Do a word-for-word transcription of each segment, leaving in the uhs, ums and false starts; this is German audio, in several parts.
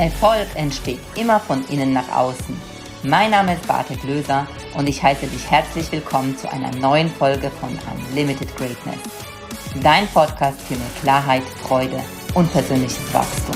Erfolg entsteht immer von innen nach außen. Mein Name ist Bartek Löser und ich heiße dich herzlich willkommen zu einer neuen Folge von Unlimited Greatness. Dein Podcast für mehr Klarheit, Freude und persönliches Wachstum.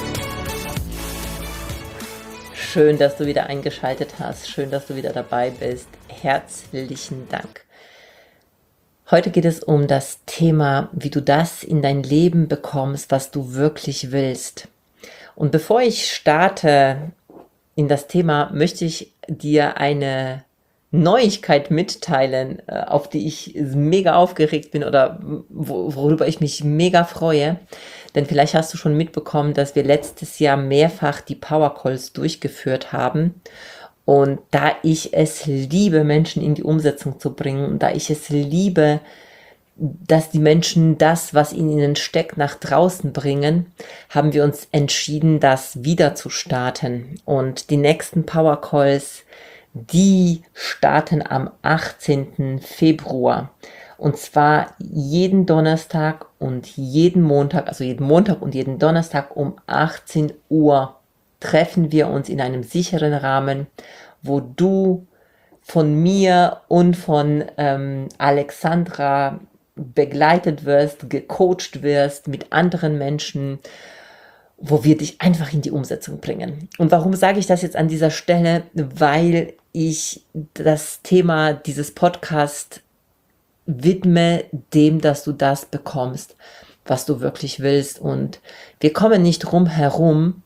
Schön, dass du wieder eingeschaltet hast. Schön, dass du wieder dabei bist. Herzlichen Dank. Heute geht es um das Thema, wie du das in dein Leben bekommst, was du wirklich willst. Und bevor ich starte in das Thema, möchte ich dir eine Neuigkeit mitteilen, auf die ich mega aufgeregt bin oder worüber ich mich mega freue. Denn vielleicht hast du schon mitbekommen, dass wir letztes Jahr mehrfach die Power Calls durchgeführt haben. Und da ich es liebe, Menschen in die Umsetzung zu bringen, und da ich es liebe, dass die Menschen das, was in ihnen steckt, nach draußen bringen, haben wir uns entschieden, das wieder zu starten. Und die nächsten Power Calls, die starten am achtzehnten Februar. Und zwar jeden Donnerstag und jeden Montag, also jeden Montag und jeden Donnerstag um achtzehn Uhr treffen wir uns in einem sicheren Rahmen, wo du von mir und von ähm, Alexandra begleitet wirst, gecoacht wirst mit anderen Menschen, wo wir dich einfach in die Umsetzung bringen. Und warum sage ich das jetzt an dieser Stelle? Weil ich das Thema dieses Podcasts widme dem, dass du das bekommst, was du wirklich willst. Und wir kommen nicht drum herum,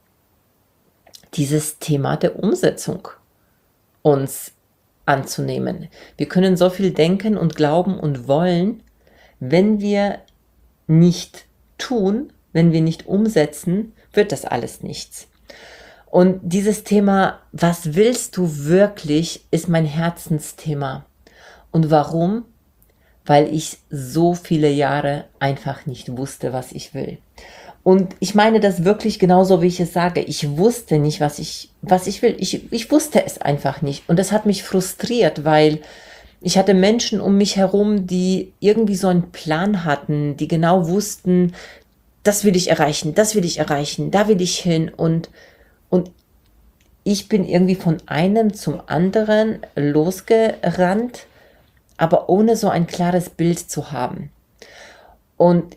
dieses Thema der Umsetzung uns anzunehmen. Wir können so viel denken und glauben und wollen, wenn wir nicht tun, wenn wir nicht umsetzen, wird das alles nichts. Und dieses Thema, was willst du wirklich, ist mein Herzensthema. Und warum? Weil ich so viele Jahre einfach nicht wusste, was ich will. Und ich meine das wirklich genauso, wie ich es sage. Ich wusste nicht, was ich, was ich will. Ich, ich wusste es einfach nicht. Und das hat mich frustriert, weil ich hatte Menschen um mich herum, die irgendwie so einen Plan hatten, die genau wussten, das will ich erreichen, das will ich erreichen, da will ich hin. Und, und ich bin irgendwie von einem zum anderen losgerannt, aber ohne so ein klares Bild zu haben. Und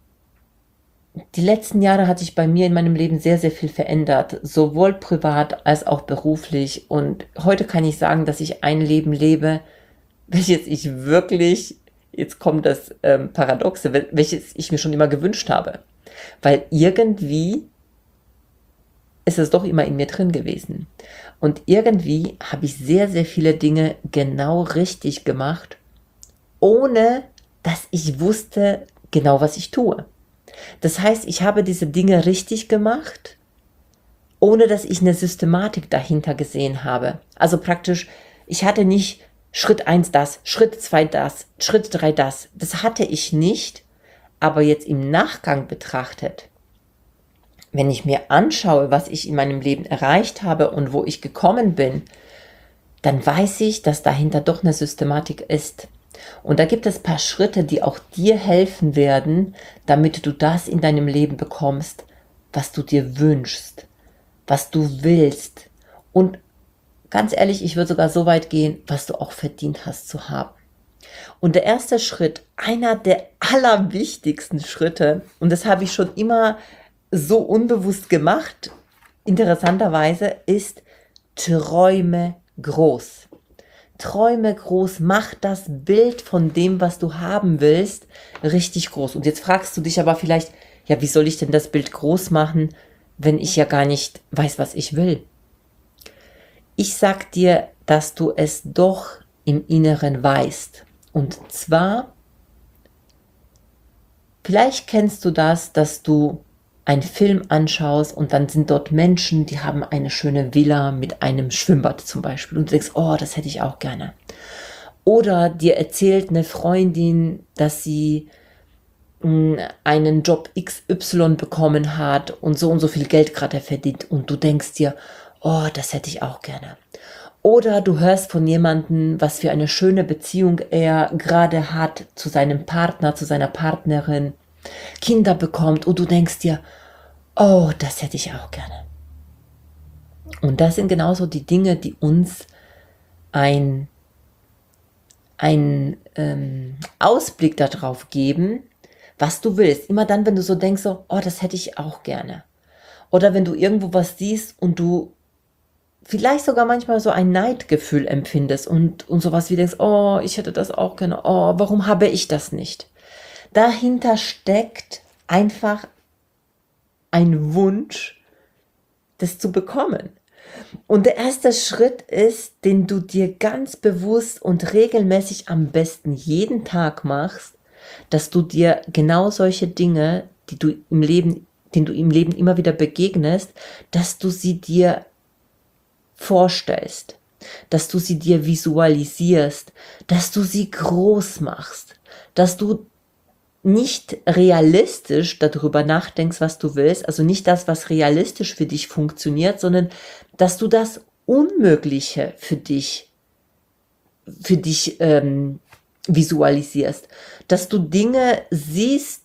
die letzten Jahre hat sich bei mir in meinem Leben sehr, sehr viel verändert, sowohl privat als auch beruflich. Und heute kann ich sagen, dass ich ein Leben lebe, welches ich wirklich, jetzt kommt das ähm, Paradoxe, welches ich mir schon immer gewünscht habe. Weil irgendwie ist es doch immer in mir drin gewesen. Und irgendwie habe ich sehr, sehr viele Dinge genau richtig gemacht, ohne dass ich wusste genau, was ich tue. Das heißt, ich habe diese Dinge richtig gemacht, ohne dass ich eine Systematik dahinter gesehen habe. Also praktisch, ich hatte nicht Schritt eins das, Schritt zwei das, Schritt drei das. Das hatte ich nicht, aber jetzt im Nachgang betrachtet, wenn ich mir anschaue, was ich in meinem Leben erreicht habe und wo ich gekommen bin, dann weiß ich, dass dahinter doch eine Systematik ist. Und da gibt es ein paar Schritte, die auch dir helfen werden, damit du das in deinem Leben bekommst, was du dir wünschst, was du willst. Und ganz ehrlich, ich würde sogar so weit gehen, was du auch verdient hast zu haben. Und der erste Schritt, einer der allerwichtigsten Schritte, und das habe ich schon immer so unbewusst gemacht, interessanterweise, ist: träume groß. Träume groß, mach das Bild von dem, was du haben willst, richtig groß. Und jetzt fragst du dich aber vielleicht, ja, wie soll ich denn das Bild groß machen, wenn ich ja gar nicht weiß, was ich will? Ich sag dir, dass du es doch im Inneren weißt. Und zwar, vielleicht kennst du das, dass du einen Film anschaust und dann sind dort Menschen, die haben eine schöne Villa mit einem Schwimmbad zum Beispiel. Und du denkst, oh, das hätte ich auch gerne. Oder dir erzählt eine Freundin, dass sie mh, einen Job X Y bekommen hat und so und so viel Geld gerade verdient. Und du denkst dir, oh, das hätte ich auch gerne. Oder du hörst von jemandem, was für eine schöne Beziehung er gerade hat zu seinem Partner, zu seiner Partnerin, Kinder bekommt und du denkst dir, oh, das hätte ich auch gerne. Und das sind genauso die Dinge, die uns ein, ein ähm, Ausblick darauf geben, was du willst. Immer dann, wenn du so denkst, so, oh, das hätte ich auch gerne. Oder wenn du irgendwo was siehst und du vielleicht sogar manchmal so ein Neidgefühl empfindest und, und sowas wie denkst, oh, ich hätte das auch gerne, oh, warum habe ich das nicht? Dahinter steckt einfach ein Wunsch, das zu bekommen. Und der erste Schritt ist, den du dir ganz bewusst und regelmäßig am besten jeden Tag machst, dass du dir genau solche Dinge, die du im Leben, denen du im Leben immer wieder begegnest, dass du sie dir vorstellst, dass du sie dir visualisierst, dass du sie groß machst, dass du nicht realistisch darüber nachdenkst, was du willst, also nicht das, was realistisch für dich funktioniert, sondern dass du das Unmögliche für dich, für dich ähm, visualisierst, dass du Dinge siehst,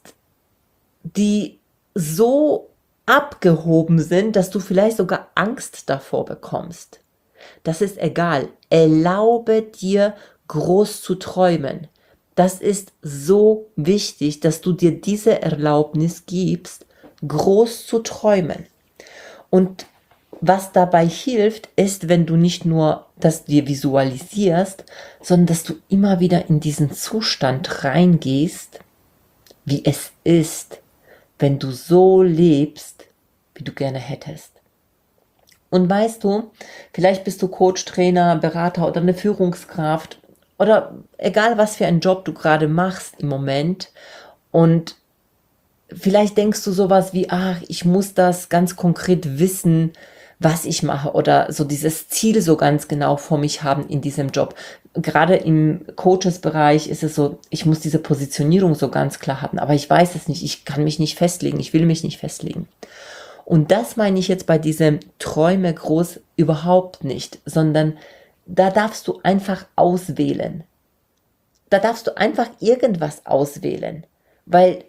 die so abgehoben sind, dass du vielleicht sogar Angst davor bekommst. Das ist egal. Erlaube dir, groß zu träumen. Das ist so wichtig, dass du dir diese Erlaubnis gibst, groß zu träumen. Und was dabei hilft, ist, wenn du nicht nur das dir visualisierst, sondern dass du immer wieder in diesen Zustand reingehst, wie es ist, wenn du so lebst, wie du gerne hättest. Und weißt du, vielleicht bist du Coach, Trainer, Berater oder eine Führungskraft oder egal, was für einen Job du gerade machst im Moment, und vielleicht denkst du sowas wie, ach, ich muss das ganz konkret wissen, was ich mache, oder so dieses Ziel so ganz genau vor mich haben in diesem Job. Gerade im Coaches-Bereich ist es so, ich muss diese Positionierung so ganz klar haben, aber ich weiß es nicht, ich kann mich nicht festlegen, ich will mich nicht festlegen. Und das meine ich jetzt bei diesem Träume groß überhaupt nicht, sondern da darfst du einfach auswählen. Da darfst du einfach irgendwas auswählen, weil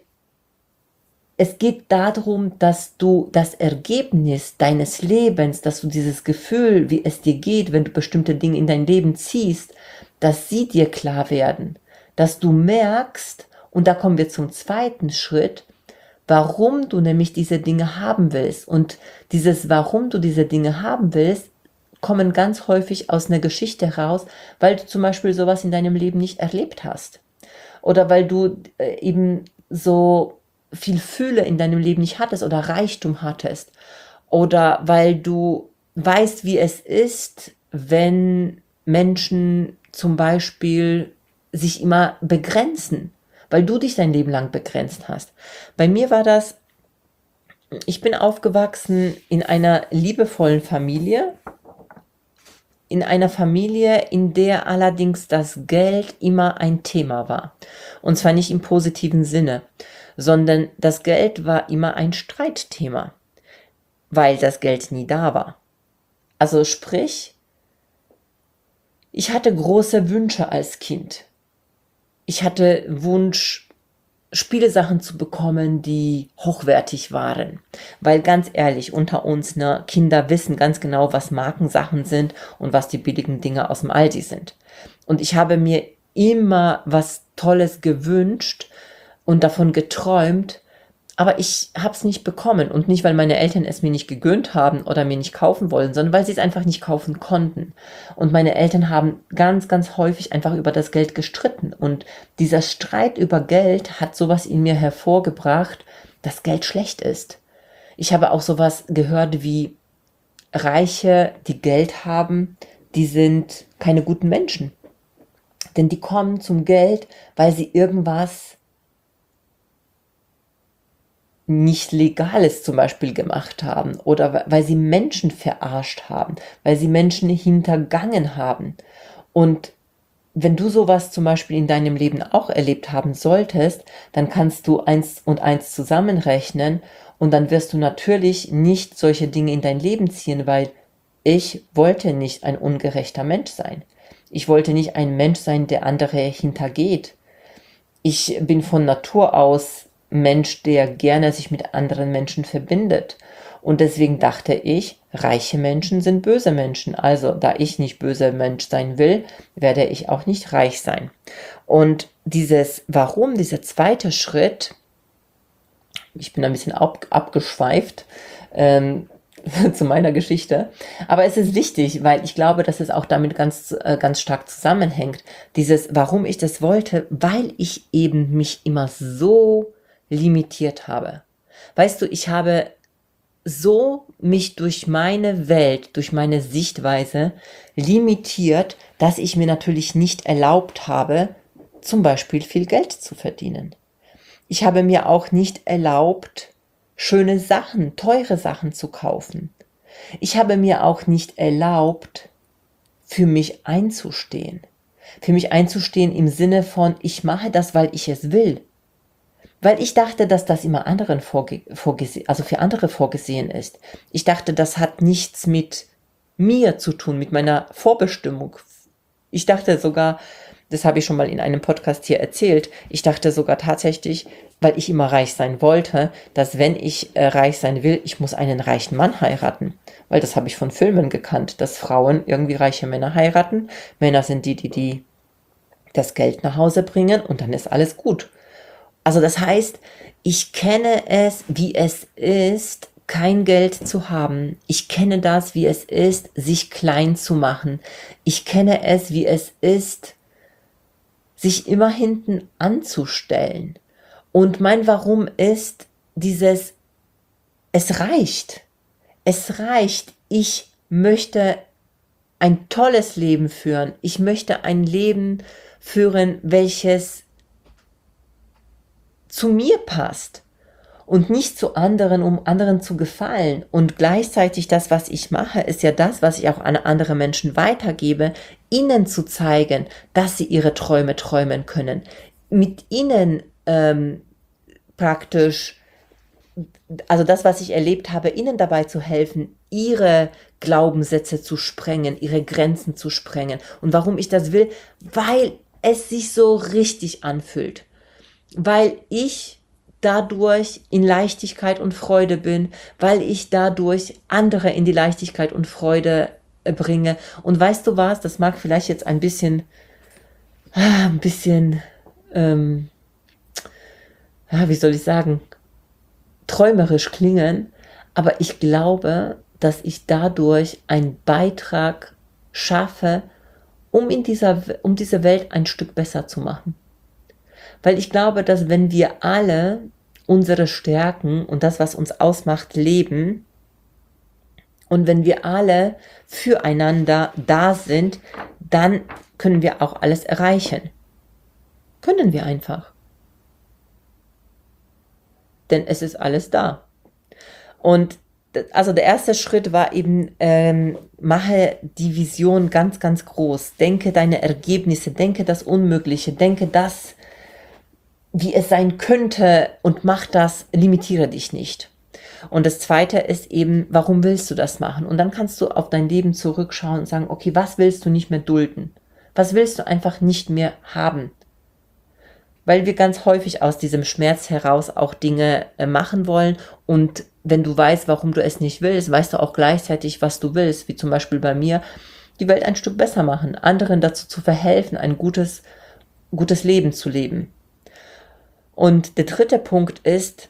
es geht darum, dass du das Ergebnis deines Lebens, dass du dieses Gefühl, wie es dir geht, wenn du bestimmte Dinge in dein Leben ziehst, dass sie dir klar werden, dass du merkst, und da kommen wir zum zweiten Schritt, warum du nämlich diese Dinge haben willst. Und dieses, warum du diese Dinge haben willst, kommen ganz häufig aus einer Geschichte heraus, weil du zum Beispiel sowas in deinem Leben nicht erlebt hast. Oder weil du äh, eben so viel Fülle in deinem Leben nicht hattest oder Reichtum hattest. Oder weil du weißt, wie es ist, wenn Menschen zum Beispiel sich immer begrenzen, weil du dich dein Leben lang begrenzt hast. Bei mir war das, ich bin aufgewachsen in einer liebevollen Familie, in einer Familie, in der allerdings das Geld immer ein Thema war. Und zwar nicht im positiven Sinne, sondern das Geld war immer ein Streitthema, weil das Geld nie da war. Also sprich, ich hatte große Wünsche als Kind. Ich hatte Wunsch, Spielesachen zu bekommen, die hochwertig waren. Weil ganz ehrlich, unter uns, ne, Kinder wissen ganz genau, was Markensachen sind und was die billigen Dinge aus dem Aldi sind. Und ich habe mir immer was Tolles gewünscht und davon geträumt, aber ich habe es nicht bekommen. Und nicht, weil meine Eltern es mir nicht gegönnt haben oder mir nicht kaufen wollen, sondern weil sie es einfach nicht kaufen konnten. Und meine Eltern haben ganz, ganz häufig einfach über das Geld gestritten. Und dieser Streit über Geld hat sowas in mir hervorgebracht, dass Geld schlecht ist. Ich habe auch sowas gehört wie, Reiche, die Geld haben, die sind keine guten Menschen. Denn die kommen zum Geld, weil sie irgendwas nicht Legales zum Beispiel gemacht haben oder weil sie Menschen verarscht haben, weil sie Menschen hintergangen haben. Und wenn du sowas zum Beispiel in deinem Leben auch erlebt haben solltest, dann kannst du eins und eins zusammenrechnen und dann wirst du natürlich nicht solche Dinge in dein Leben ziehen, weil ich wollte nicht ein ungerechter Mensch sein. Ich wollte nicht ein Mensch sein, der andere hintergeht. Ich bin von Natur aus Mensch, der gerne sich mit anderen Menschen verbindet. Und deswegen dachte ich, reiche Menschen sind böse Menschen. Also, da ich nicht böser Mensch sein will, werde ich auch nicht reich sein. Und dieses Warum, dieser zweite Schritt, ich bin ein bisschen ab, abgeschweift, ähm, zu meiner Geschichte. Aber es ist wichtig, weil ich glaube, dass es auch damit ganz, äh, ganz stark zusammenhängt. Dieses, warum ich das wollte, weil ich eben mich immer so limitiert habe. Weißt du, ich habe so mich durch meine Welt, durch meine Sichtweise limitiert, dass ich mir natürlich nicht erlaubt habe, zum Beispiel viel Geld zu verdienen. Ich habe mir auch nicht erlaubt, schöne Sachen, teure Sachen zu kaufen. Ich habe mir auch nicht erlaubt, für mich einzustehen. Für mich einzustehen im Sinne von, ich mache das, weil ich es will. Weil ich dachte, dass das immer anderen vorge vorgesehen, also für andere vorgesehen ist. Ich dachte, das hat nichts mit mir zu tun, mit meiner Vorbestimmung. Ich dachte sogar, das habe ich schon mal in einem Podcast hier erzählt, ich dachte sogar tatsächlich, weil ich immer reich sein wollte, dass wenn ich äh, reich sein will, ich muss einen reichen Mann heiraten. Weil das habe ich von Filmen gekannt, dass Frauen irgendwie reiche Männer heiraten. Männer sind die, die, die das Geld nach Hause bringen und dann ist alles gut. Also das heißt, ich kenne es, wie es ist, kein Geld zu haben. Ich kenne das, wie es ist, sich klein zu machen. Ich kenne es, wie es ist, sich immer hinten anzustellen. Und mein Warum ist dieses, es reicht. Es reicht. Ich möchte ein tolles Leben führen. Ich möchte ein Leben führen, welches zu mir passt und nicht zu anderen, um anderen zu gefallen. Und gleichzeitig das, was ich mache, ist ja das, was ich auch an andere Menschen weitergebe, ihnen zu zeigen, dass sie ihre Träume träumen können. Mit ihnen ähm, praktisch, also das, was ich erlebt habe, ihnen dabei zu helfen, ihre Glaubenssätze zu sprengen, ihre Grenzen zu sprengen. Und warum ich das will? Weil es sich so richtig anfühlt. Weil ich dadurch in Leichtigkeit und Freude bin, weil ich dadurch andere in die Leichtigkeit und Freude bringe. Und weißt du was, das mag vielleicht jetzt ein bisschen, ein bisschen, ähm, ja, wie soll ich sagen, träumerisch klingen, aber ich glaube, dass ich dadurch einen Beitrag schaffe, um in dieser, um diese Welt ein Stück besser zu machen. Weil ich glaube, dass wenn wir alle unsere Stärken und das, was uns ausmacht, leben und wenn wir alle füreinander da sind, dann können wir auch alles erreichen. Können wir einfach. Denn es ist alles da. Und also der erste Schritt war eben, ähm, mache die Vision ganz, ganz groß. Denke deine Ergebnisse, denke das Unmögliche, denke das, wie es sein könnte und mach das, limitiere dich nicht. Und das zweite ist eben, warum willst du das machen? Und dann kannst du auf dein Leben zurückschauen und sagen, okay, was willst du nicht mehr dulden? Was willst du einfach nicht mehr haben? Weil wir ganz häufig aus diesem Schmerz heraus auch Dinge äh, machen wollen. Und wenn du weißt, warum du es nicht willst, weißt du auch gleichzeitig, was du willst. Wie zum Beispiel bei mir, die Welt ein Stück besser machen, anderen dazu zu verhelfen, ein gutes, gutes Leben zu leben. Und der dritte Punkt ist,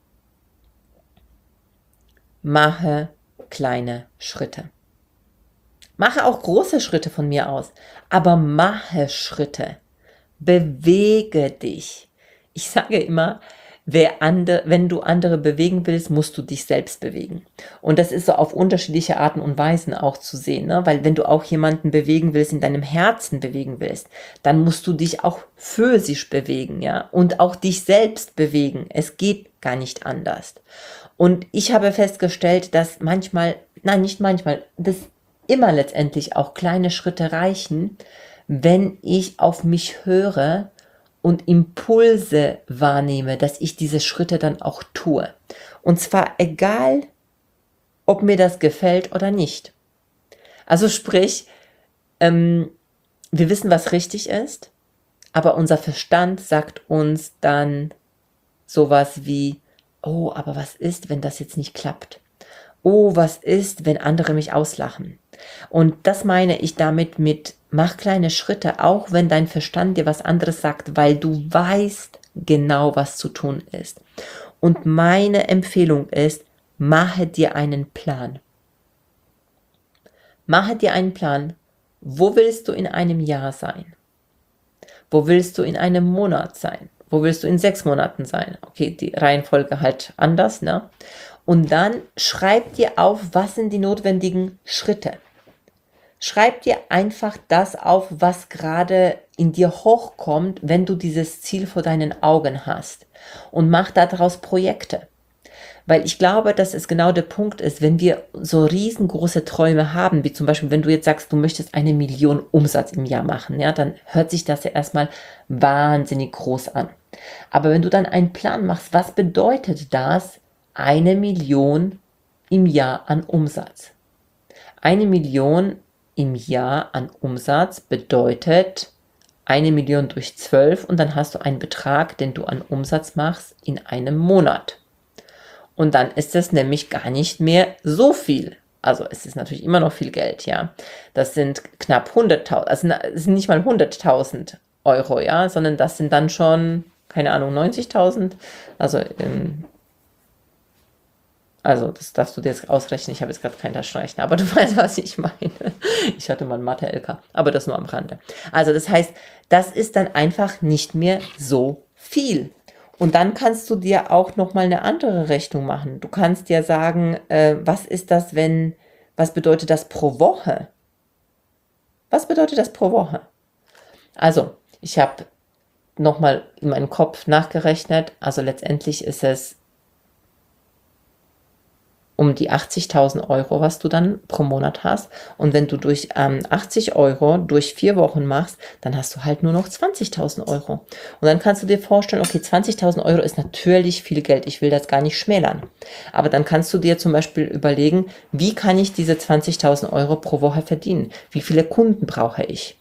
mache kleine Schritte. Mache auch große Schritte von mir aus, aber mache Schritte. Bewege dich. Ich sage immer, wer andere, wenn du andere bewegen willst, musst du dich selbst bewegen. Und das ist so auf unterschiedliche Arten und Weisen auch zu sehen, ne? Weil wenn du auch jemanden bewegen willst, in deinem Herzen bewegen willst, dann musst du dich auch physisch bewegen, ja, und auch dich selbst bewegen. Es geht gar nicht anders. Und ich habe festgestellt, dass manchmal, nein, nicht manchmal, dass immer letztendlich auch kleine Schritte reichen, wenn ich auf mich höre und Impulse wahrnehme, dass ich diese Schritte dann auch tue. Und zwar egal, ob mir das gefällt oder nicht. Also sprich, ähm, wir wissen, was richtig ist, aber unser Verstand sagt uns dann, sowas wie, oh, aber was ist, wenn das jetzt nicht klappt? Oh, was ist, wenn andere mich auslachen? Und das meine ich damit mit, mach kleine Schritte, auch wenn dein Verstand dir was anderes sagt, weil du weißt genau, was zu tun ist. Und meine Empfehlung ist, mache dir einen Plan. Mache dir einen Plan, wo willst du in einem Jahr sein? Wo willst du in einem Monat sein? Wo willst du in sechs Monaten sein? Okay, die Reihenfolge halt anders, ne? Und dann schreib dir auf, was sind die notwendigen Schritte. Schreib dir einfach das auf, was gerade in dir hochkommt, wenn du dieses Ziel vor deinen Augen hast. Und mach daraus Projekte. Weil ich glaube, dass es genau der Punkt ist, wenn wir so riesengroße Träume haben, wie zum Beispiel, wenn du jetzt sagst, du möchtest eine Million Umsatz im Jahr machen, ja, dann hört sich das ja erstmal wahnsinnig groß an. Aber wenn du dann einen Plan machst, was bedeutet das, eine Million im Jahr an Umsatz? Eine Million im Jahr an Umsatz bedeutet eine Million durch zwölf und dann hast du einen Betrag, den du an Umsatz machst in einem Monat. Und dann ist es nämlich gar nicht mehr so viel. Also es ist natürlich immer noch viel Geld, ja. Das sind knapp hunderttausend, also es sind nicht mal hunderttausend Euro, ja, sondern das sind dann schon, keine Ahnung, neunzigtausend. Also, ähm, also das darfst du dir jetzt ausrechnen. Ich habe jetzt gerade keinen Taschenrechner, aber du weißt, was ich meine. Ich hatte mal einen Mathe-L K, aber das nur am Rande. Also das heißt, das ist dann einfach nicht mehr so viel. Und dann kannst du dir auch nochmal eine andere Rechnung machen. Du kannst dir sagen, äh, was ist das, wenn, was bedeutet das pro Woche? Was bedeutet das pro Woche? Also, ich habe nochmal in meinem Kopf nachgerechnet. Also letztendlich ist es um die achtzigtausend Euro, was du dann pro Monat hast. Und wenn du durch ähm, achtzig Euro durch vier Wochen machst, dann hast du halt nur noch zwanzigtausend Euro. Und dann kannst du dir vorstellen, okay, zwanzigtausend Euro ist natürlich viel Geld. Ich will das gar nicht schmälern. Aber dann kannst du dir zum Beispiel überlegen, wie kann ich diese zwanzigtausend Euro pro Woche verdienen? Wie viele Kunden brauche ich?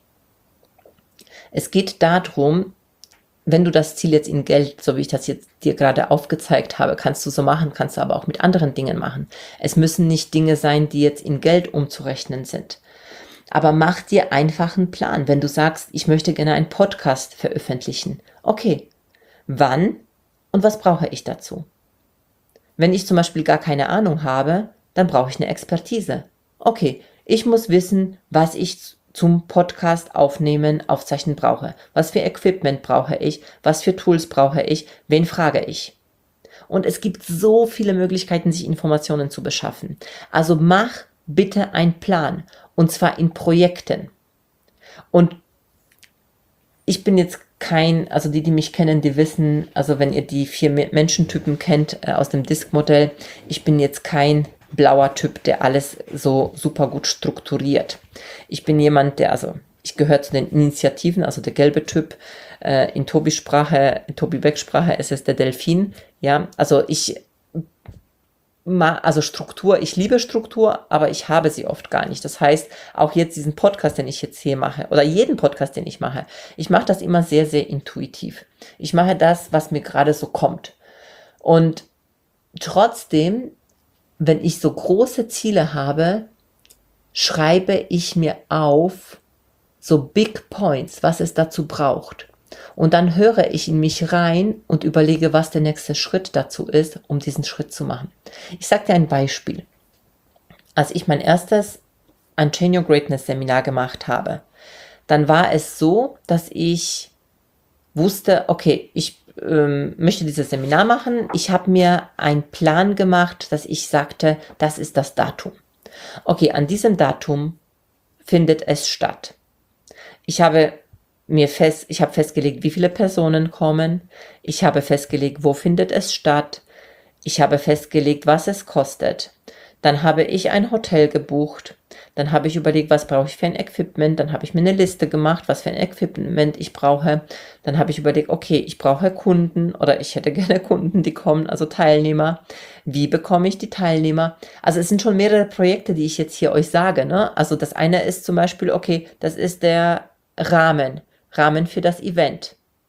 Es geht darum, wenn du das Ziel jetzt in Geld, so wie ich das jetzt dir gerade aufgezeigt habe, kannst du so machen, kannst du aber auch mit anderen Dingen machen. Es müssen nicht Dinge sein, die jetzt in Geld umzurechnen sind. Aber mach dir einfach einen Plan. Wenn du sagst, ich möchte gerne einen Podcast veröffentlichen. Okay, wann und was brauche ich dazu? Wenn ich zum Beispiel gar keine Ahnung habe, dann brauche ich eine Expertise. Okay, ich muss wissen, was ich zum Podcast aufnehmen, aufzeichnen brauche. Was für Equipment brauche ich? Was für Tools brauche ich? Wen frage ich? Und es gibt so viele Möglichkeiten, sich Informationen zu beschaffen. Also mach bitte einen Plan. Und zwar in Projekten. Und ich bin jetzt kein, also die, die mich kennen, die wissen, also wenn ihr die vier Menschentypen kennt äh, aus dem Disk-Modell, ich bin jetzt kein blauer Typ, der alles so super gut strukturiert. Ich bin jemand, der, also ich gehöre zu den Initiativen, also der gelbe Typ. Äh, in Tobis Sprache, in Tobi Becks Sprache ist es der Delfin. Ja, also ich, also Struktur, ich liebe Struktur, aber ich habe sie oft gar nicht. Das heißt, auch jetzt diesen Podcast, den ich jetzt hier mache, oder jeden Podcast, den ich mache, ich mache das immer sehr, sehr intuitiv. Ich mache das, was mir gerade so kommt. Und trotzdem, wenn ich so große Ziele habe, schreibe ich mir auf so Big Points, was es dazu braucht. Und dann höre ich in mich rein und überlege, was der nächste Schritt dazu ist, um diesen Schritt zu machen. Ich sage dir ein Beispiel. Als ich mein erstes Unchain Your Greatness Seminar gemacht habe, dann war es so, dass ich wusste, okay, ich ähm, möchte dieses Seminar machen. Ich habe mir einen Plan gemacht, dass ich sagte, das ist das Datum. Okay, an diesem Datum findet es statt. Ich habe mir fest, ich habe festgelegt, wie viele Personen kommen. Ich habe festgelegt, wo findet es statt. Ich habe festgelegt, was es kostet. Dann habe ich ein Hotel gebucht. Dann habe ich überlegt, was brauche ich für ein Equipment. Dann habe ich mir eine Liste gemacht, was für ein Equipment ich brauche. Dann habe ich überlegt, okay, ich brauche Kunden oder ich hätte gerne Kunden, die kommen, also Teilnehmer. Wie bekomme ich die Teilnehmer? Also es sind schon mehrere Projekte, die ich jetzt hier euch sage, ne? Also das eine ist zum Beispiel, okay, das ist der Rahmen, Rahmen für das Event.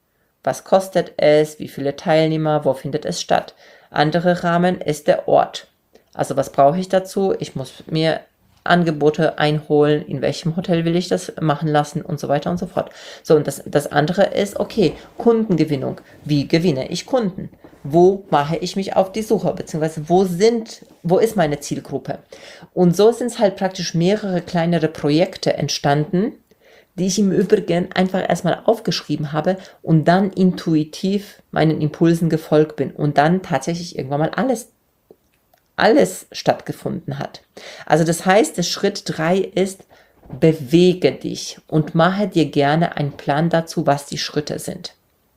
was kostet es, wie viele Teilnehmer, wo findet es statt. Andere Rahmen ist der Ort. Also was brauche ich dazu? Ich muss mir Angebote einholen, in welchem Hotel will ich das machen lassen und so weiter und so fort. So, und das, das andere ist, okay, Kundengewinnung. Wie gewinne ich Kunden? Wo mache ich mich auf die Suche? Beziehungsweise wo sind, wo ist meine Zielgruppe? Und so sind es halt praktisch mehrere kleinere Projekte entstanden, die ich im Übrigen einfach erstmal aufgeschrieben habe und dann intuitiv meinen Impulsen gefolgt bin und dann tatsächlich irgendwann mal alles alles stattgefunden hat. Also das heißt, der Schritt drei ist, bewege dich und mache dir gerne einen Plan dazu, was die Schritte sind.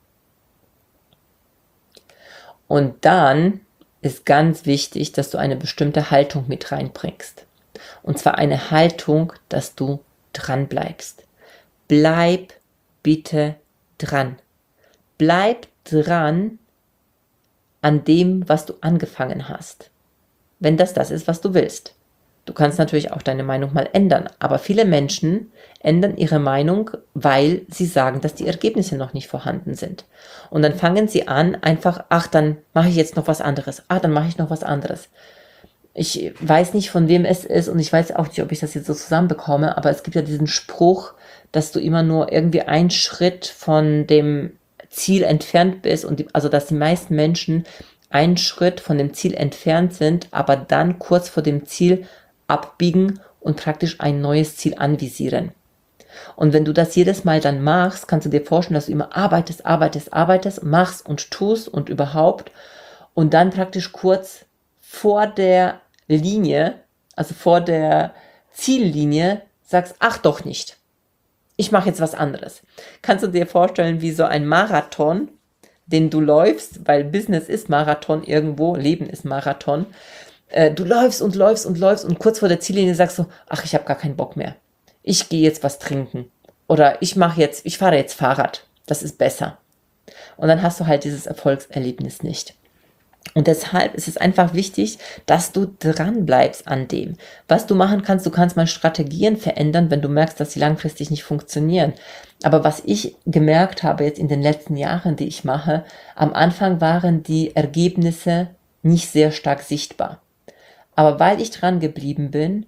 Und dann ist ganz wichtig, dass du eine bestimmte Haltung mit reinbringst. Und zwar eine Haltung, dass du dran bleibst. Bleib bitte dran. Bleib dran an dem, was du angefangen hast. Wenn das das ist, was du willst. Du kannst natürlich auch deine Meinung mal ändern, aber viele Menschen ändern ihre Meinung, weil sie sagen, dass die Ergebnisse noch nicht vorhanden sind. Und dann fangen sie an, einfach, ach, dann mache ich jetzt noch was anderes, ach, dann mache ich noch was anderes. Ich weiß nicht, von wem es ist und ich weiß auch nicht, ob ich das jetzt so zusammenbekomme, aber es gibt ja diesen Spruch, dass du immer nur irgendwie einen Schritt von dem Ziel entfernt bist und die, also dass die meisten Menschen einen Schritt von dem Ziel entfernt sind, aber dann kurz vor dem Ziel abbiegen und praktisch ein neues Ziel anvisieren. Und wenn du das jedes Mal dann machst, kannst du dir vorstellen, dass du immer arbeitest, arbeitest, arbeitest, machst und tust und überhaupt und dann praktisch kurz vor der Linie, also vor der Ziellinie, sagst, ach doch nicht, ich mache jetzt was anderes. Kannst du dir vorstellen, wie so ein Marathon, den du läufst, weil Business ist Marathon irgendwo, Leben ist Marathon. Äh, du läufst und läufst und läufst und kurz vor der Ziellinie sagst du, ach, ich habe gar keinen Bock mehr. Ich gehe jetzt was trinken. Oder ich mache jetzt, ich fahre jetzt Fahrrad. Das ist besser. Und dann hast du halt dieses Erfolgserlebnis nicht. Und deshalb ist es einfach wichtig, dass du dran bleibst an dem. Was du machen kannst, du kannst mal Strategien verändern, wenn du merkst, dass sie langfristig nicht funktionieren. Aber was ich gemerkt habe jetzt in den letzten Jahren, die ich mache, am Anfang waren die Ergebnisse nicht sehr stark sichtbar. Aber weil ich dran geblieben bin,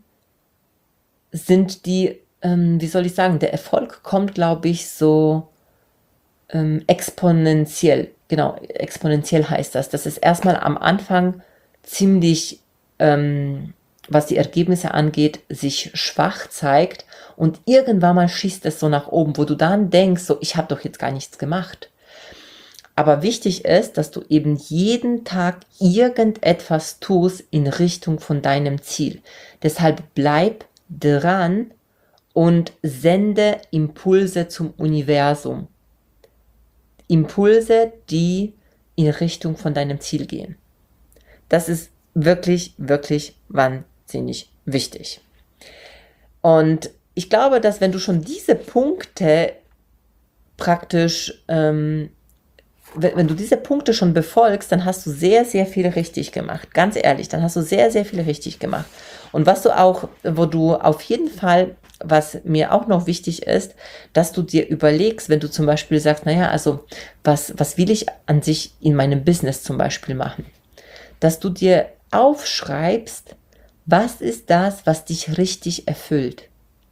sind die, ähm, wie soll ich sagen, der Erfolg kommt, glaube ich, so ähm, exponentiell. Genau, exponentiell heißt das. Das ist erstmal am Anfang ziemlich, ähm, was die Ergebnisse angeht, sich schwach zeigt und irgendwann mal schießt es so nach oben, wo du dann denkst, so, ich habe doch jetzt gar nichts gemacht. Aber wichtig ist, dass du eben jeden Tag irgendetwas tust in Richtung von deinem Ziel. Deshalb bleib dran und sende Impulse zum Universum. Impulse, die in Richtung von deinem Ziel gehen. Das ist wirklich, wirklich wahnsinnig wichtig. Und ich glaube, dass wenn du schon diese Punkte praktisch, ähm, wenn, wenn du diese Punkte schon befolgst, dann hast du sehr, sehr viel richtig gemacht. Ganz ehrlich, dann hast du sehr, sehr viel richtig gemacht. Und was du auch, wo du auf jeden Fall, was mir auch noch wichtig ist, dass du dir überlegst, wenn du zum Beispiel sagst, naja, also was, was will ich an sich in meinem Business zum Beispiel machen? Dass du dir aufschreibst, was ist das, was dich richtig erfüllt?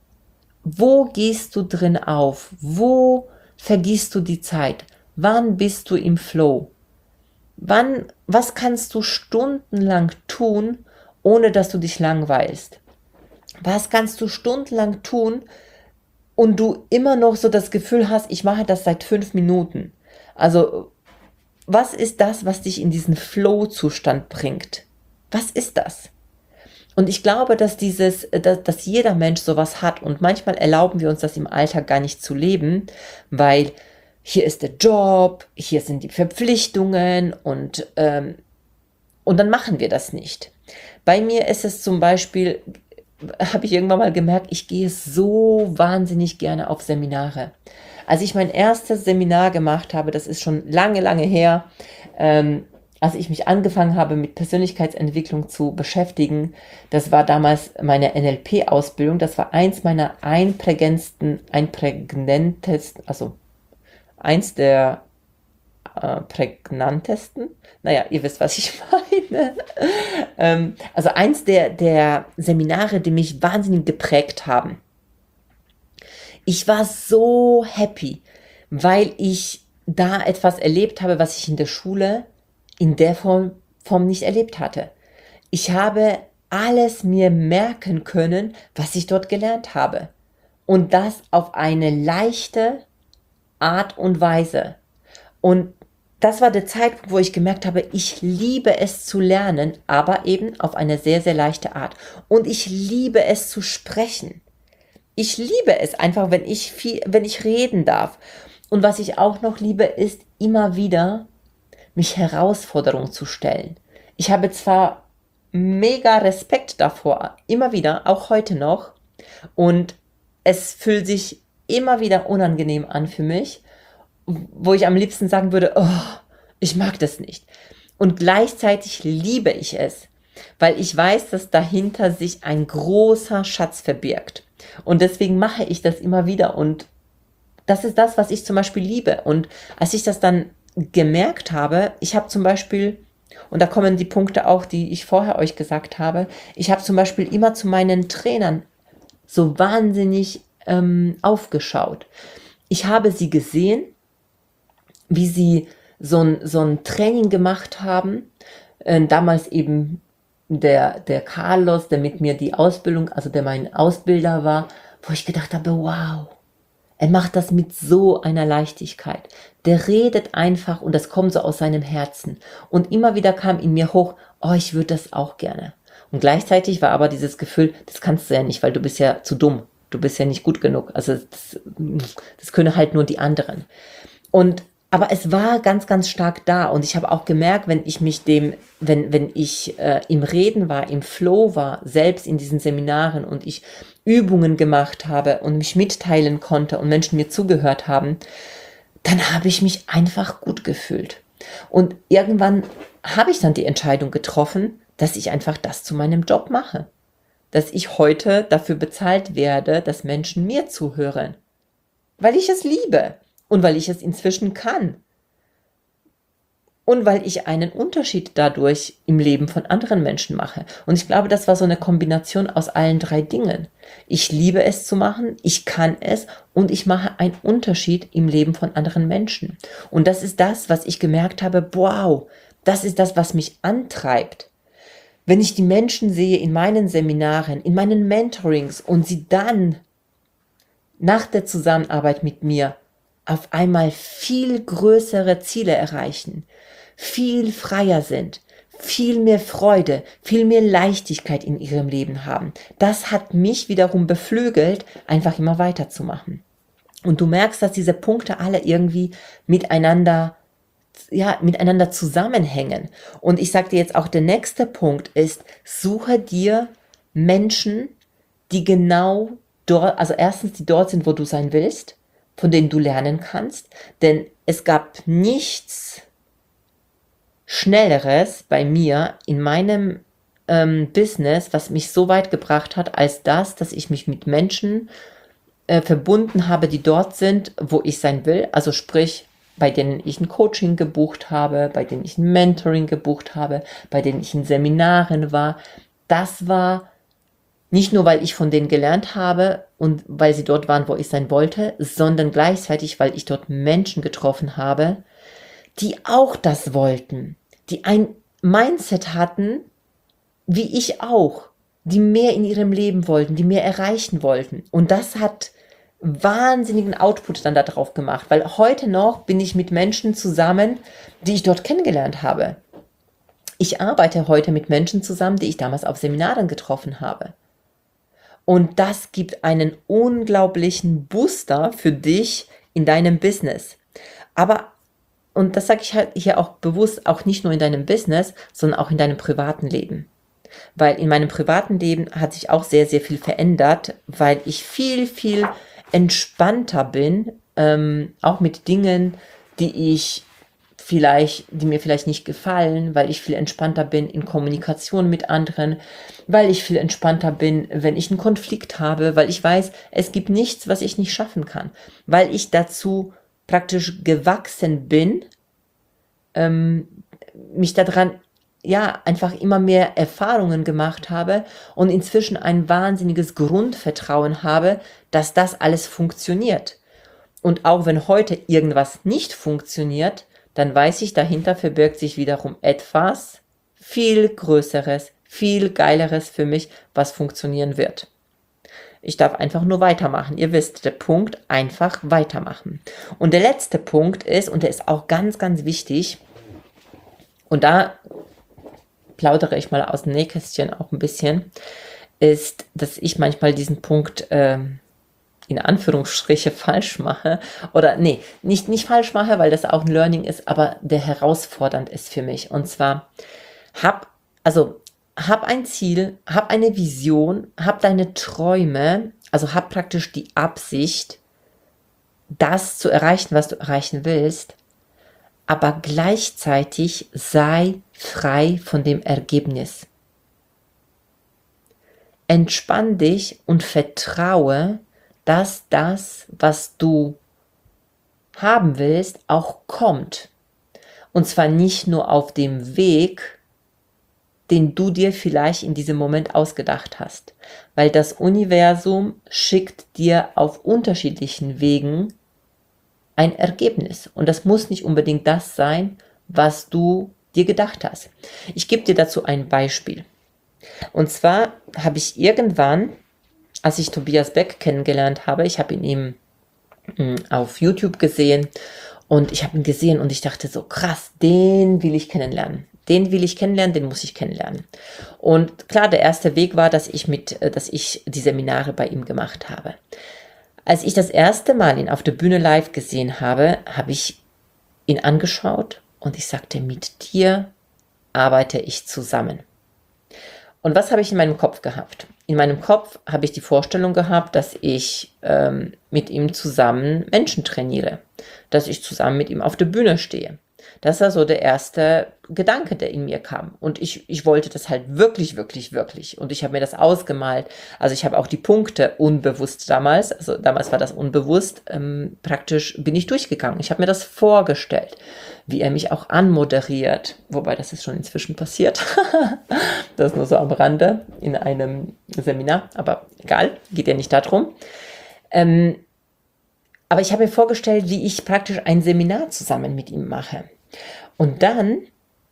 Wo gehst du drin auf? Wo vergisst du die Zeit? Wann bist du im Flow? Wann, was kannst du stundenlang tun, ohne dass du dich langweilst? Was kannst du stundenlang tun und du immer noch so das Gefühl hast, ich mache das seit fünf Minuten? Also, was ist das, was dich in diesen Flow-Zustand bringt? Was ist das? Und ich glaube, dass dieses, dass, dass jeder Mensch sowas hat und manchmal erlauben wir uns das im Alltag gar nicht zu leben, weil hier ist der Job, hier sind die Verpflichtungen und, ähm, und dann machen wir das nicht. Bei mir ist es zum Beispiel, habe ich irgendwann mal gemerkt, ich gehe so wahnsinnig gerne auf Seminare. Als ich mein erstes Seminar gemacht habe, das ist schon lange, lange her, ähm, als ich mich angefangen habe, mit Persönlichkeitsentwicklung zu beschäftigen, das war damals meine N L P-Ausbildung, das war eins meiner einprägendsten, einprägnentesten, also eins der äh, prägnantesten. Naja, ihr wisst, was ich meine. ähm, also eins der, der Seminare, die mich wahnsinnig geprägt haben. Ich war so happy, weil ich da etwas erlebt habe, was ich in der Schule in der Form, Form nicht erlebt hatte. Ich habe alles mir merken können, was ich dort gelernt habe. Und das auf eine leichte Art und Weise. Und das war der Zeitpunkt, wo ich gemerkt habe, ich liebe es zu lernen, aber eben auf eine sehr, sehr leichte Art. Und ich liebe es zu sprechen. Ich liebe es einfach, wenn ich viel, wenn ich reden darf. Und was ich auch noch liebe, ist immer wieder mich Herausforderungen zu stellen. Ich habe zwar mega Respekt davor, immer wieder, auch heute noch. Und es fühlt sich immer wieder unangenehm an für mich, wo ich am liebsten sagen würde, oh, ich mag das nicht. Und gleichzeitig liebe ich es, weil ich weiß, dass dahinter sich ein großer Schatz verbirgt. Und deswegen mache ich das immer wieder. Und das ist das, was ich zum Beispiel liebe. Und als ich das dann gemerkt habe, ich habe zum Beispiel, und da kommen die Punkte auch, die ich vorher euch gesagt habe, ich habe zum Beispiel immer zu meinen Trainern so wahnsinnig ähm, aufgeschaut. Ich habe sie gesehen, wie sie so ein, so ein Training gemacht haben, äh, damals eben der, der Carlos, der mit mir die Ausbildung, also der mein Ausbilder war, wo ich gedacht habe, wow, er macht das mit so einer Leichtigkeit. Der redet einfach und das kommt so aus seinem Herzen. Und immer wieder kam in mir hoch, oh, ich würde das auch gerne. Und gleichzeitig war aber dieses Gefühl, das kannst du ja nicht, weil du bist ja zu dumm. Du bist ja nicht gut genug. Also das, das können halt nur die anderen. Und aber es war ganz, ganz stark da. Und ich habe auch gemerkt, wenn ich mich dem, wenn, wenn ich äh, im Reden war, im Flow war, selbst in diesen Seminaren und ich Übungen gemacht habe und mich mitteilen konnte und Menschen mir zugehört haben, dann habe ich mich einfach gut gefühlt. Und irgendwann habe ich dann die Entscheidung getroffen, dass ich einfach das zu meinem Job mache. Dass ich heute dafür bezahlt werde, dass Menschen mir zuhören. Weil ich es liebe. Und weil ich es inzwischen kann. Und weil ich einen Unterschied dadurch im Leben von anderen Menschen mache. Und ich glaube, das war so eine Kombination aus allen drei Dingen. Ich liebe es zu machen, ich kann es und ich mache einen Unterschied im Leben von anderen Menschen. Und das ist das, was ich gemerkt habe, wow, das ist das, was mich antreibt. Wenn ich die Menschen sehe in meinen Seminaren, in meinen Mentorings und sie dann nach der Zusammenarbeit mit mir auf einmal viel größere Ziele erreichen, viel freier sind, viel mehr Freude, viel mehr Leichtigkeit in ihrem Leben haben. Das hat mich wiederum beflügelt, einfach immer weiterzumachen. Und du merkst, dass diese Punkte alle irgendwie miteinander, ja, miteinander zusammenhängen. Und ich sage dir jetzt auch, der nächste Punkt ist, suche dir Menschen, die genau dort, also erstens, die dort sind, wo du sein willst, von denen du lernen kannst, denn es gab nichts Schnelleres bei mir in meinem ähm, Business, was mich so weit gebracht hat, als das, dass ich mich mit Menschen äh, verbunden habe, die dort sind, wo ich sein will, also sprich, bei denen ich ein Coaching gebucht habe, bei denen ich ein Mentoring gebucht habe, bei denen ich in Seminaren war. Das war nicht nur, weil ich von denen gelernt habe und weil sie dort waren, wo ich sein wollte, sondern gleichzeitig, weil ich dort Menschen getroffen habe, die auch das wollten, die ein Mindset hatten, wie ich auch, die mehr in ihrem Leben wollten, die mehr erreichen wollten. Und das hat wahnsinnigen Output dann darauf gemacht, weil heute noch bin ich mit Menschen zusammen, die ich dort kennengelernt habe. Ich arbeite heute mit Menschen zusammen, die ich damals auf Seminaren getroffen habe. Und das gibt einen unglaublichen Booster für dich in deinem Business. Aber, und das sage ich halt hier auch bewusst, auch nicht nur in deinem Business, sondern auch in deinem privaten Leben. Weil in meinem privaten Leben hat sich auch sehr, sehr viel verändert, weil ich viel, viel entspannter bin, ähm, auch mit Dingen, die ich vielleicht, die mir vielleicht nicht gefallen, weil ich viel entspannter bin in Kommunikation mit anderen, weil ich viel entspannter bin, wenn ich einen Konflikt habe, weil ich weiß, es gibt nichts, was ich nicht schaffen kann, weil ich dazu praktisch gewachsen bin, ähm, mich daran, ja, einfach immer mehr Erfahrungen gemacht habe und inzwischen ein wahnsinniges Grundvertrauen habe, dass das alles funktioniert. Und auch wenn heute irgendwas nicht funktioniert, dann weiß ich, dahinter verbirgt sich wiederum etwas viel Größeres, viel Geileres für mich, was funktionieren wird. Ich darf einfach nur weitermachen. Ihr wisst, der Punkt, einfach weitermachen. Und der letzte Punkt ist, und der ist auch ganz, ganz wichtig, und da plaudere ich mal aus dem Nähkästchen auch ein bisschen, ist, dass ich manchmal diesen Punkt ähm, in Anführungsstriche falsch mache. Oder nee, nicht, nicht falsch mache, weil das auch ein Learning ist, aber der herausfordernd ist für mich. Und zwar, hab, also, hab ein Ziel, hab eine Vision, hab deine Träume, also hab praktisch die Absicht, das zu erreichen, was du erreichen willst, aber gleichzeitig sei frei von dem Ergebnis. Entspann dich und vertraue, dass das, was du haben willst, auch kommt. Und zwar nicht nur auf dem Weg, den du dir vielleicht in diesem Moment ausgedacht hast. Weil das Universum schickt dir auf unterschiedlichen Wegen ein Ergebnis. Und das muss nicht unbedingt das sein, was du dir gedacht hast. Ich gebe dir dazu ein Beispiel. Und zwar habe ich irgendwann, als ich Tobias Beck kennengelernt habe, ich habe ihn eben mh, auf YouTube gesehen und ich habe ihn gesehen und ich dachte so, krass, den will ich kennenlernen. Den will ich kennenlernen, den muss ich kennenlernen. Und klar, der erste Weg war, dass ich mit, dass ich die Seminare bei ihm gemacht habe. Als ich das erste Mal ihn auf der Bühne live gesehen habe, habe ich ihn angeschaut und ich sagte, mit dir arbeite ich zusammen. Und was habe ich in meinem Kopf gehabt? In meinem Kopf habe ich die Vorstellung gehabt, dass ich ähm, mit ihm zusammen Menschen trainiere, dass ich zusammen mit ihm auf der Bühne stehe. Das war so der erste Gedanke, der in mir kam. Und ich, ich wollte das halt wirklich, wirklich, wirklich. Und ich habe mir das ausgemalt. Also ich habe auch die Punkte unbewusst damals, also damals war das unbewusst, ähm, praktisch bin ich durchgegangen. Ich habe mir das vorgestellt, wie er mich auch anmoderiert. Wobei das ist schon inzwischen passiert. Das nur so am Rande in einem Seminar. Aber egal, geht ja nicht darum. Ähm, aber ich habe mir vorgestellt, wie ich praktisch ein Seminar zusammen mit ihm mache. Und dann,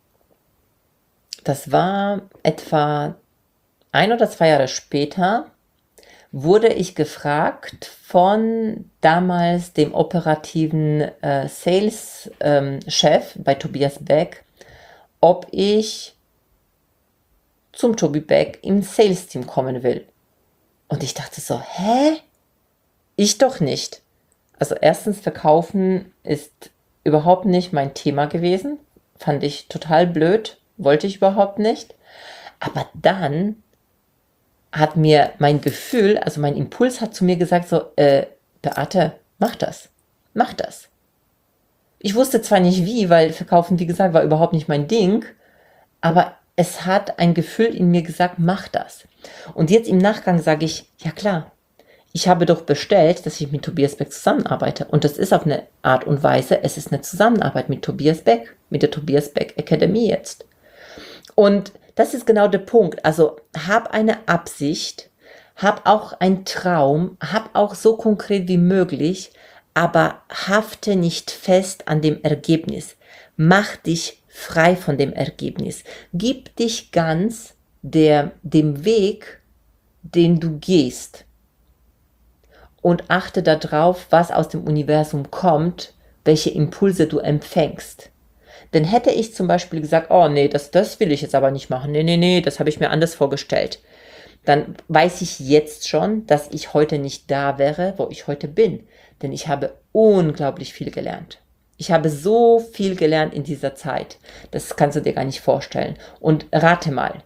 das war etwa ein oder zwei Jahre später, wurde ich gefragt von damals dem operativen äh, Sales-Chef ähm, bei Tobias Beck, ob ich zum Tobi Beck im Sales-Team kommen will. Und ich dachte so, hä? Ich doch nicht. Also erstens, Verkaufen ist überhaupt nicht mein Thema gewesen. Fand ich total blöd. Wollte ich überhaupt nicht. Aber dann hat mir mein Gefühl, also mein Impuls hat zu mir gesagt so, äh, Beate, mach das. Mach das. Ich wusste zwar nicht wie, weil Verkaufen, wie gesagt, war überhaupt nicht mein Ding. Aber es hat ein Gefühl in mir gesagt, mach das. Und jetzt im Nachgang sage ich, ja klar. Ich habe doch bestellt, dass ich mit Tobias Beck zusammenarbeite. Und das ist auf eine Art und Weise, es ist eine Zusammenarbeit mit Tobias Beck, mit der Tobias Beck Academy jetzt. Und das ist genau der Punkt. Also hab eine Absicht, hab auch einen Traum, hab auch so konkret wie möglich, aber hafte nicht fest an dem Ergebnis. Mach dich frei von dem Ergebnis. Gib dich ganz der, dem Weg, den du gehst. Und achte darauf, was aus dem Universum kommt, welche Impulse du empfängst. Denn hätte ich zum Beispiel gesagt, oh nee, das, das will ich jetzt aber nicht machen, nee, nee, nee, das habe ich mir anders vorgestellt, dann weiß ich jetzt schon, dass ich heute nicht da wäre, wo ich heute bin. Denn ich habe unglaublich viel gelernt. Ich habe so viel gelernt in dieser Zeit, das kannst du dir gar nicht vorstellen. Und rate mal,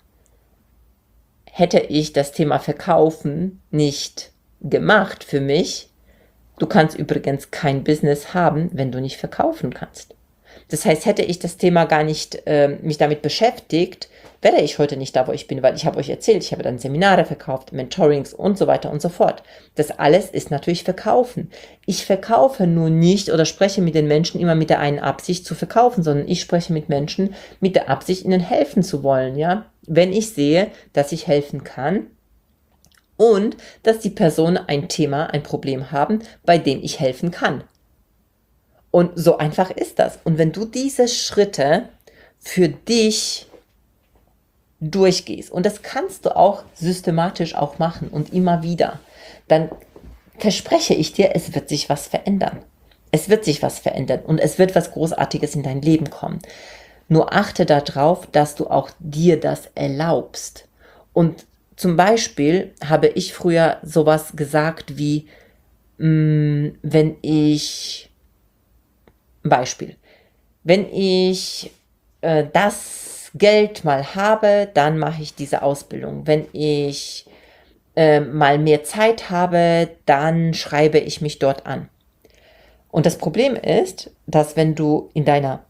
hätte ich das Thema Verkaufen nicht gemacht für mich. Du kannst übrigens kein Business haben, wenn du nicht verkaufen kannst. Das heißt, hätte ich das Thema gar nicht äh, mich damit beschäftigt, wäre ich heute nicht da, wo ich bin, weil ich habe euch erzählt, ich habe dann Seminare verkauft, Mentorings und so weiter und so fort. Das alles ist natürlich Verkaufen. Ich verkaufe nur nicht oder spreche mit den Menschen immer mit der einen Absicht zu verkaufen, sondern ich spreche mit Menschen mit der Absicht, ihnen helfen zu wollen, ja. Wenn ich sehe, dass ich helfen kann und dass die Personen ein Thema, ein Problem haben, bei dem ich helfen kann. Und so einfach ist das. Und wenn du diese Schritte für dich durchgehst, und das kannst du auch systematisch auch machen und immer wieder, dann verspreche ich dir, es wird sich was verändern. Es wird sich was verändern und es wird was Großartiges in dein Leben kommen. Nur achte darauf, dass du auch dir das erlaubst. Und zum Beispiel habe ich früher sowas gesagt wie, mh, wenn ich Beispiel. Wenn ich äh, das Geld mal habe, dann mache ich diese Ausbildung. Wenn ich äh, mal mehr Zeit habe, dann schreibe ich mich dort an. Und das Problem ist, dass wenn du in deiner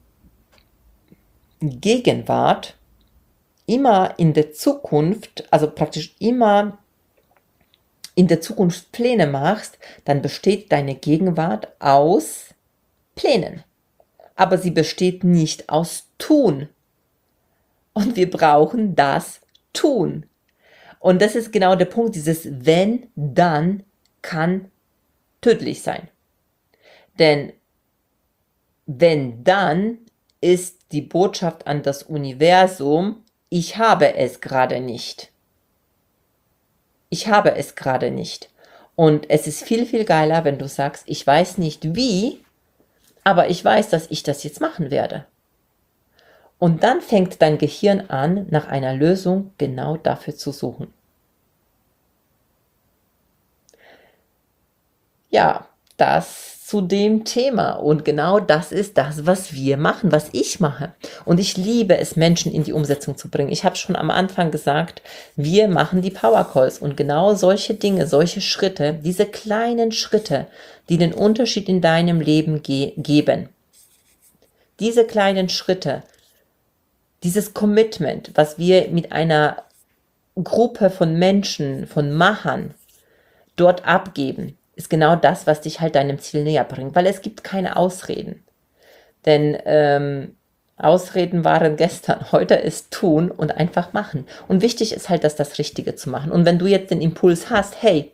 Gegenwart immer in der Zukunft, also praktisch immer in der Zukunft Pläne machst, dann besteht deine Gegenwart aus Plänen. Aber sie besteht nicht aus Tun. Und wir brauchen das Tun. Und das ist genau der Punkt, dieses wenn, dann kann tödlich sein. Denn wenn, dann ist die Botschaft an das Universum, ich habe es gerade nicht. Ich habe es gerade nicht. Und es ist viel, viel geiler, wenn du sagst, ich weiß nicht wie, aber ich weiß, dass ich das jetzt machen werde. Und dann fängt dein Gehirn an, nach einer Lösung genau dafür zu suchen. Ja, das zu dem Thema. Und genau das ist das, was wir machen, was ich mache. Und ich liebe es, Menschen in die Umsetzung zu bringen. Ich habe schon am Anfang gesagt, wir machen die Power Calls. Und genau solche Dinge, solche Schritte, diese kleinen Schritte, die den Unterschied in deinem Leben ge- geben. Diese kleinen Schritte, dieses Commitment, was wir mit einer Gruppe von Menschen, von Machern dort abgeben, ist genau das, was dich halt deinem Ziel näher bringt, weil es gibt keine Ausreden. Denn ähm, Ausreden waren gestern, heute ist tun und einfach machen. Und wichtig ist halt, dass das Richtige zu machen. Und wenn du jetzt den Impuls hast, hey,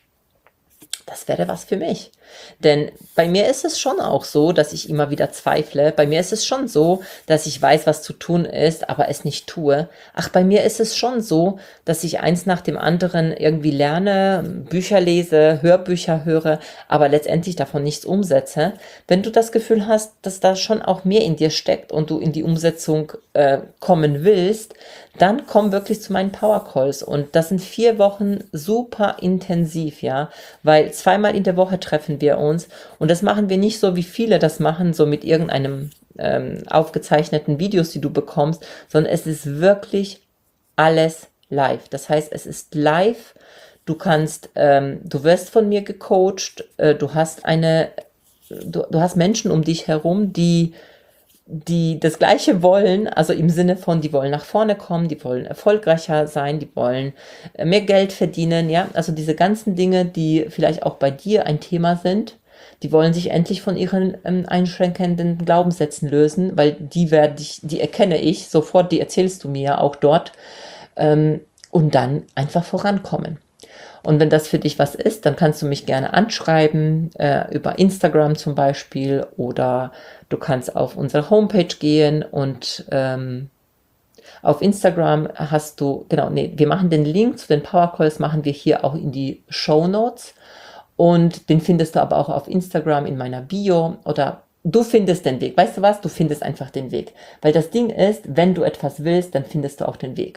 das wäre was für mich. Denn bei mir ist es schon auch so, dass ich immer wieder zweifle. Bei mir ist es schon so, dass ich weiß, was zu tun ist, aber es nicht tue. Ach, bei mir ist es schon so, dass ich eins nach dem anderen irgendwie lerne, Bücher lese, Hörbücher höre, aber letztendlich davon nichts umsetze. Wenn du das Gefühl hast, dass da schon auch mehr in dir steckt und du in die Umsetzung äh, kommen willst, dann komm wirklich zu meinen Power Calls. Und das sind vier Wochen super intensiv, ja, weil zweimal in der Woche treffen wir uns und das machen wir nicht so, wie viele das machen, so mit irgendeinem ähm, aufgezeichneten Videos, die du bekommst, sondern es ist wirklich alles live. Das heißt, es ist live, du kannst, ähm, du wirst von mir gecoacht, äh, du hast eine, du, du hast Menschen um dich herum, die die das Gleiche wollen, also im Sinne von, die wollen nach vorne kommen, die wollen erfolgreicher sein, die wollen mehr Geld verdienen, ja, also diese ganzen Dinge, die vielleicht auch bei dir ein Thema sind, die wollen sich endlich von ihren ähm, einschränkenden Glaubenssätzen lösen, weil die werde ich, die erkenne ich sofort, die erzählst du mir ja auch dort, ähm, und dann einfach vorankommen. Und wenn das für dich was ist, dann kannst du mich gerne anschreiben, äh, über Instagram zum Beispiel, oder du kannst auf unsere Homepage gehen und ähm, auf Instagram hast du, genau, nee, wir machen den Link zu den Power Calls, machen wir hier auch in die Show Notes und den findest du aber auch auf Instagram in meiner Bio oder du findest den Weg. Weißt du was? Du findest einfach den Weg. Weil das Ding ist, wenn du etwas willst, dann findest du auch den Weg.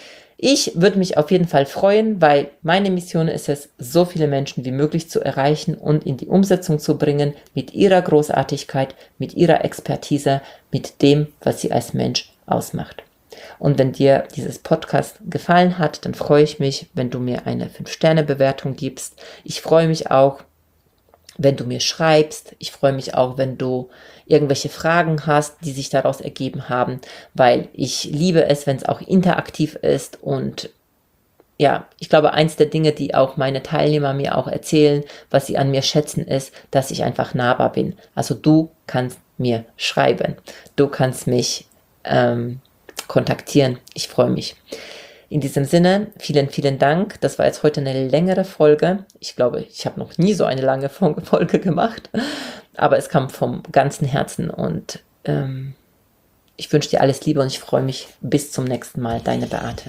Ich würde mich auf jeden Fall freuen, weil meine Mission ist es, so viele Menschen wie möglich zu erreichen und in die Umsetzung zu bringen mit ihrer Großartigkeit, mit ihrer Expertise, mit dem, was sie als Mensch ausmacht. Und wenn dir dieses Podcast gefallen hat, dann freue ich mich, wenn du mir eine fünf Sterne Bewertung gibst. Ich freue mich auch, wenn du mir schreibst. Ich freue mich auch, wenn du irgendwelche Fragen hast, die sich daraus ergeben haben, weil ich liebe es, wenn es auch interaktiv ist. Und ja, ich glaube, eins der Dinge, die auch meine Teilnehmer mir auch erzählen, was sie an mir schätzen, ist, dass ich einfach nahbar bin. Also du kannst mir schreiben, du kannst mich ähm, kontaktieren. Ich freue mich. In diesem Sinne, vielen, vielen Dank. Das war jetzt heute eine längere Folge. Ich glaube, ich habe noch nie so eine lange Folge gemacht, aber es kam vom ganzen Herzen und ähm, ich wünsche dir alles Liebe und ich freue mich. Bis zum nächsten Mal. Deine Beate.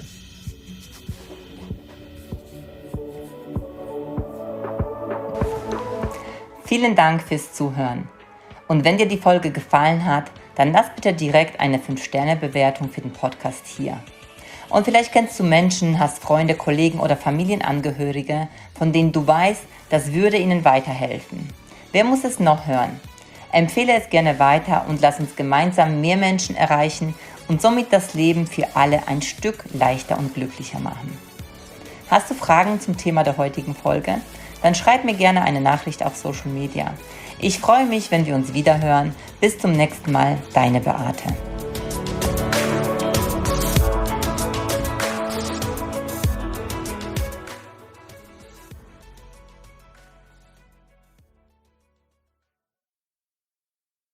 Vielen Dank fürs Zuhören. Und wenn dir die Folge gefallen hat, dann lass bitte direkt eine fünf Sterne Bewertung für den Podcast hier. Und vielleicht kennst du Menschen, hast Freunde, Kollegen oder Familienangehörige, von denen du weißt, das würde ihnen weiterhelfen. Wer muss es noch hören? Empfehle es gerne weiter und lass uns gemeinsam mehr Menschen erreichen und somit das Leben für alle ein Stück leichter und glücklicher machen. Hast du Fragen zum Thema der heutigen Folge? Dann schreib mir gerne eine Nachricht auf Social Media. Ich freue mich, wenn wir uns wieder hören. Bis zum nächsten Mal, deine Beate.